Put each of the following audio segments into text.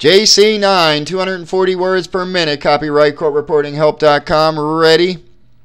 JC9, 240 words per minute, copyright courtreportinghelp.com, ready?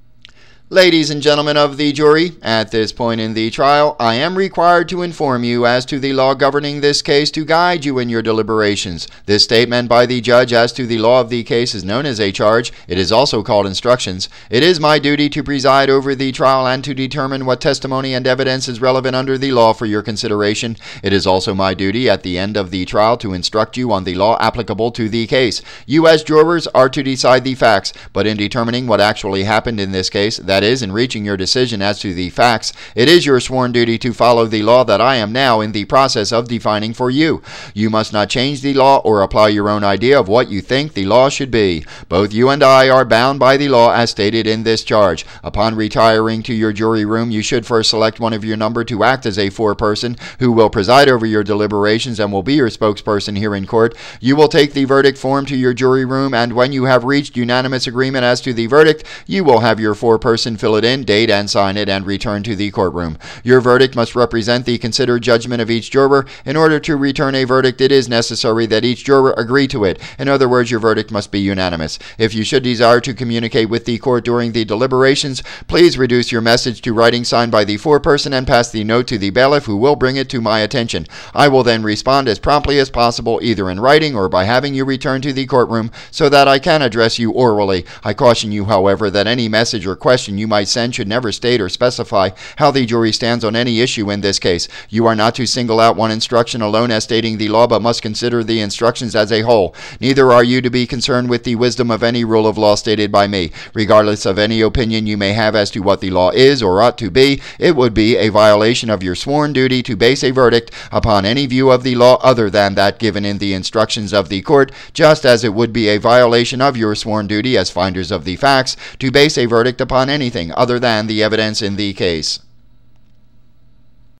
Ladies and gentlemen of the jury, at this point in the trial, I am required to inform you as to the law governing this case to guide you in your deliberations. This statement by the judge as to the law of the case is known as a charge. It is also called instructions. It is my duty to preside over the trial and to determine what testimony and evidence is relevant under the law for your consideration. It is also my duty at the end of the trial to instruct you on the law applicable to the case. You as jurors are to decide the facts, but in determining what actually happened in this case, that is, in reaching your decision as to the facts, it is your sworn duty to follow the law that I am now in the process of defining for you. You must not change the law or apply your own idea of what you think the law should be. Both you and I are bound by the law as stated in this charge. Upon retiring to your jury room, you should first select one of your number to act as a foreperson who will preside over your deliberations and will be your spokesperson here in court. You will take the verdict form to your jury room, and when you have reached unanimous agreement as to the verdict, you will have your foreperson fill it in, date, and sign it, and return to the courtroom. Your verdict must represent the considered judgment of each juror. In order to return a verdict, it is necessary that each juror agree to it. In other words, your verdict must be unanimous. If you should desire to communicate with the court during the deliberations, please reduce your message to writing signed by the foreperson and pass the note to the bailiff, who will bring it to my attention. I will then respond as promptly as possible, either in writing or by having you return to the courtroom so that I can address you orally. I caution you, however, that any message or question you might send should never state or specify how the jury stands on any issue in this case. You are not to single out one instruction alone as stating the law, but must consider the instructions as a whole. Neither are you to be concerned with the wisdom of any rule of law stated by me. Regardless of any opinion you may have as to what the law is or ought to be, it would be a violation of your sworn duty to base a verdict upon any view of the law other than that given in the instructions of the court, just as it would be a violation of your sworn duty as finders of the facts to base a verdict upon anything other than the evidence in the case.